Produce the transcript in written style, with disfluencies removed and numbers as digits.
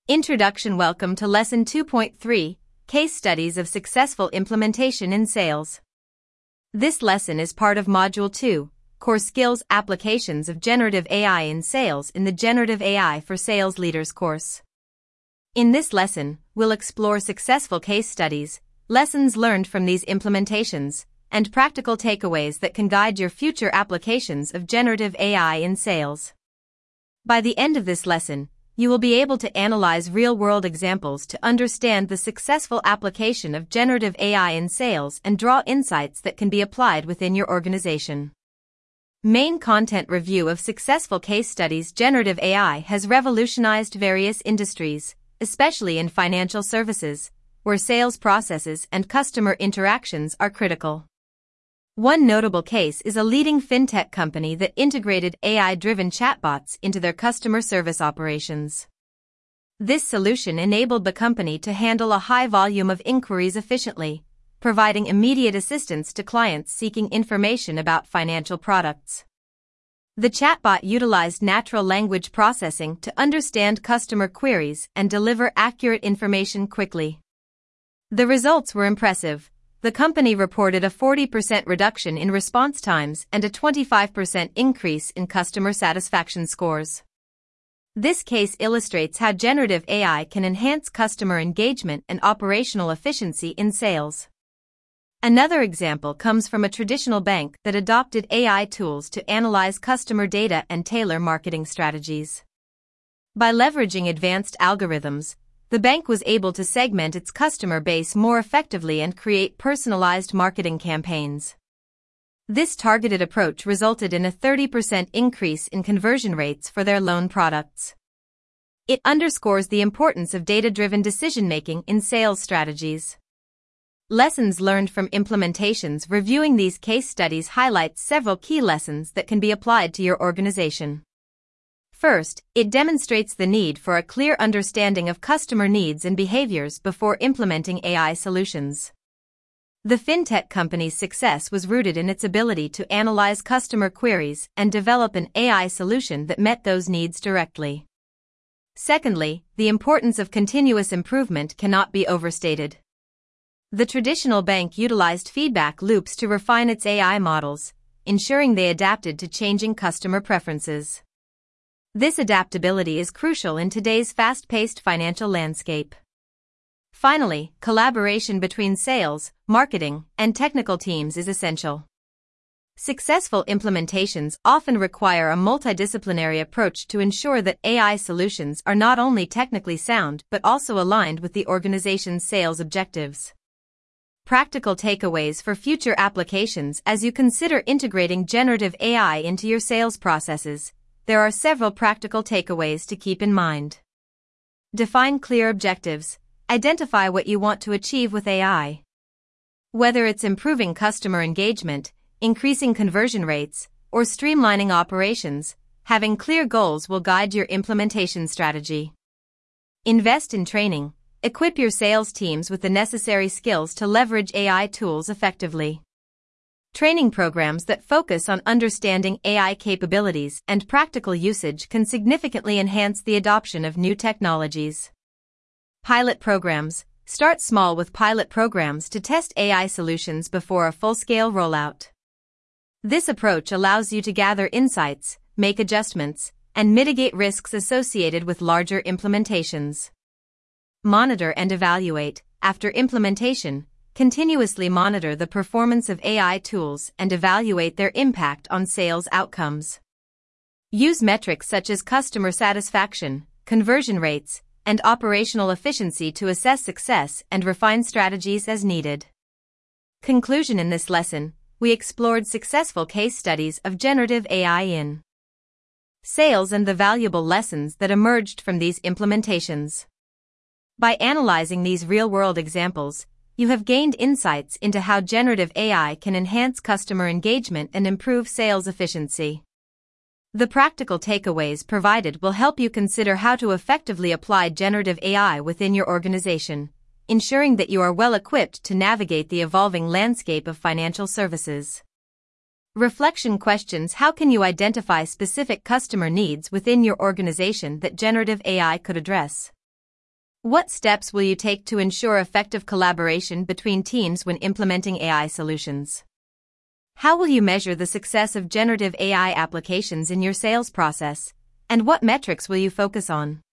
Introduction. Welcome to Lesson 2.3, Case Studies of Successful Implementation in Sales. This lesson is part of Module 2, Core Skills Applications of Generative AI in Sales in the Generative AI for Sales Leaders course. In this lesson, we'll explore successful case studies, lessons learned from these implementations, and practical takeaways that can guide your future applications of generative AI in sales. By the end of this lesson, you will be able to analyze real-world examples to understand the successful application of generative AI in sales and draw insights that can be applied within your organization. Main content review of successful case studies. Generative AI has revolutionized various industries, especially in financial services, where sales processes and customer interactions are critical. One notable case is a leading fintech company that integrated AI-driven chatbots into their customer service operations. This solution enabled the company to handle a high volume of inquiries efficiently, providing immediate assistance to clients seeking information about financial products. The chatbot utilized natural language processing to understand customer queries and deliver accurate information quickly. The results were impressive. The company reported a 40% reduction in response times and a 25% increase in customer satisfaction scores. This case illustrates how generative AI can enhance customer engagement and operational efficiency in sales. Another example comes from a traditional bank that adopted AI tools to analyze customer data and tailor marketing strategies. By leveraging advanced algorithms, the bank was able to segment its customer base more effectively and create personalized marketing campaigns. This targeted approach resulted in a 30% increase in conversion rates for their loan products. It underscores the importance of data-driven decision-making in sales strategies. Lessons learned from implementations. Reviewing these case studies highlights several key lessons that can be applied to your organization. First, it demonstrates the need for a clear understanding of customer needs and behaviors before implementing AI solutions. The fintech company's success was rooted in its ability to analyze customer queries and develop an AI solution that met those needs directly. Secondly, the importance of continuous improvement cannot be overstated. The traditional bank utilized feedback loops to refine its AI models, ensuring they adapted to changing customer preferences. This adaptability is crucial in today's fast-paced financial landscape. Finally, collaboration between sales, marketing, and technical teams is essential. Successful implementations often require a multidisciplinary approach to ensure that AI solutions are not only technically sound but also aligned with the organization's sales objectives. Practical takeaways for future applications. As you consider integrating generative AI into your sales processes, there are several practical takeaways to keep in mind. Define clear objectives. Identify what you want to achieve with AI. Whether it's improving customer engagement, increasing conversion rates, or streamlining operations, having clear goals will guide your implementation strategy. Invest in training. Equip your sales teams with the necessary skills to leverage AI tools effectively. Training programs that focus on understanding AI capabilities and practical usage can significantly enhance the adoption of new technologies. Pilot programs. Start small with pilot programs to test AI solutions before a full-scale rollout. This approach allows you to gather insights, make adjustments, and mitigate risks associated with larger implementations. Monitor and evaluate. After implementation, continuously monitor the performance of AI tools and evaluate their impact on sales outcomes. Use metrics such as customer satisfaction, conversion rates, and operational efficiency to assess success and refine strategies as needed. Conclusion. In this lesson, we explored successful case studies of generative AI in sales and the valuable lessons that emerged from these implementations. By analyzing these real-world examples, you have gained insights into how generative AI can enhance customer engagement and improve sales efficiency. The practical takeaways provided will help you consider how to effectively apply generative AI within your organization, ensuring that you are well equipped to navigate the evolving landscape of financial services. Reflection questions. How can you identify specific customer needs within your organization that generative AI could address? What steps will you take to ensure effective collaboration between teams when implementing AI solutions? How will you measure the success of generative AI applications in your sales process, and what metrics will you focus on?